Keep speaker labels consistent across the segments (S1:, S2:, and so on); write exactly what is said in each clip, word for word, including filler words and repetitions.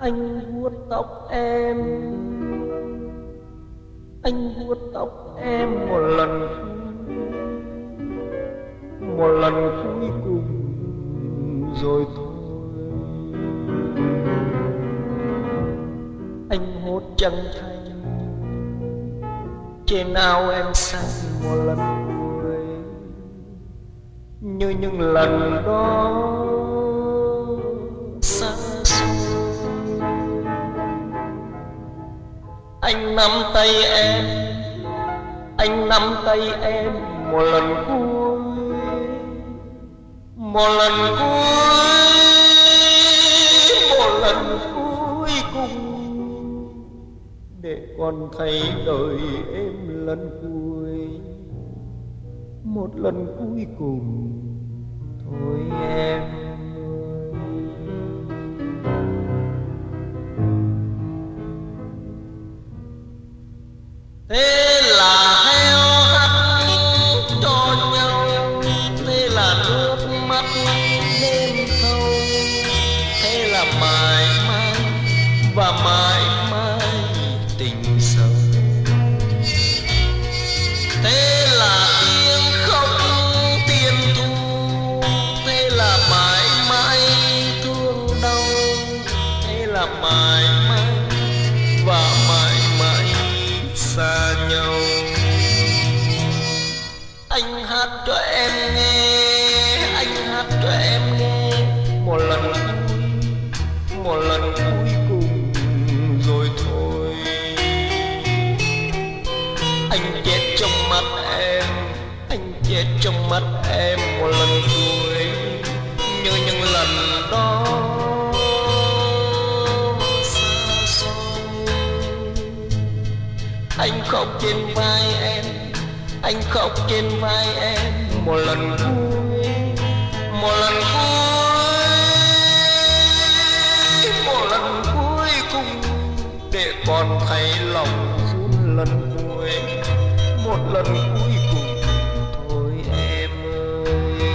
S1: Anh vuốt tóc em, anh vuốt tóc em một lần cuối, một lần cuối cùng rồi thôi. Anh hốt trăng thanh trên áo em xanh một lần cuối, như những lần đó xa xôi. Anh nắm tay em, anh nắm tay em một lần cuối, một lần cuối, một lần cuối cùng, để con thấy đời em lần cuối, một lần cuối cùng thôi em. Thế là heo hắt cho nhau, thế là nước mắt đêm thâu, thế là mãi mãi và mãi mãi tình sâu. Thế là tiếng khóc tiền thu, thế là mãi mãi thương đau, thế là mãi mãi và mãi mãi xa nhau. Anh hát cho em nghe, anh hát cho em nghe một lần cuối, một lần cuối cùng rồi thôi. Anh chết trong mắt em, anh chết trong mắt em một lần cuối, như những lần đó xa xôi. Anh khóc trên vai em, anh khóc trên vai em một lần cuối, một lần cuối, một lần cuối cùng, để con thấy lòng run lần cuối, một lần cuối cùng thôi em ơi.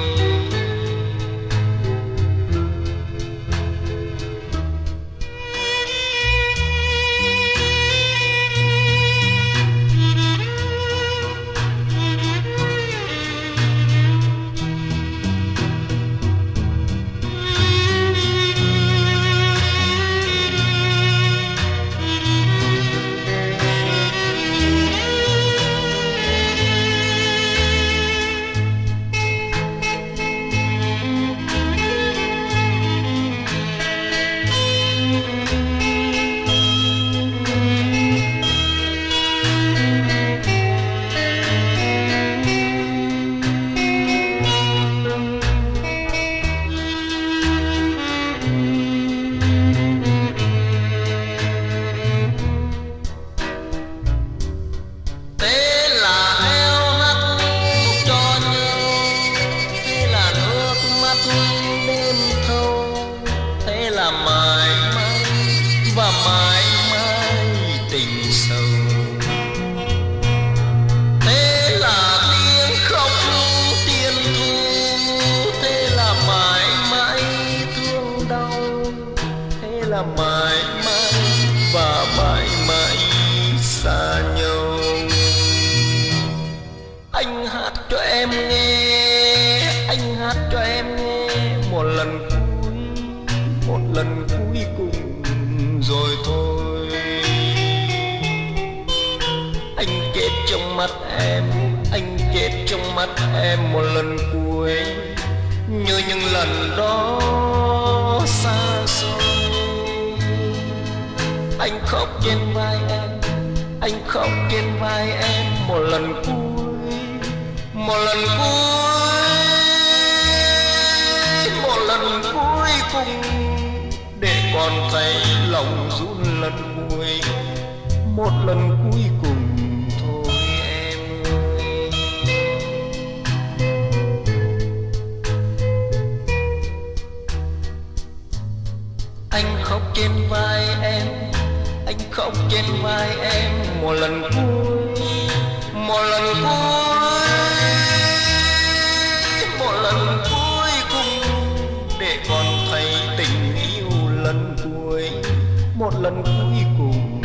S1: Mãi mãi và mãi mãi xa nhau. Anh hát cho em nghe, anh hát cho em nghe một lần cuối, một lần cuối cùng rồi thôi. Anh chết trong mắt em, anh chết trong mắt em một lần cuối, như những lần đó xa xôi. Anh khóc trên vai em, anh khóc trên vai em một lần cuối, một lần cuối, một lần cuối cùng, để con thấy lòng run lần cuối, một lần cuối cùng thôi em ơi. Anh khóc trên vai em, anh khóc trên vai em một lần cuối, một lần cuối, một lần cuối cùng, để con thấy tình yêu lần cuối, một lần cuối cùng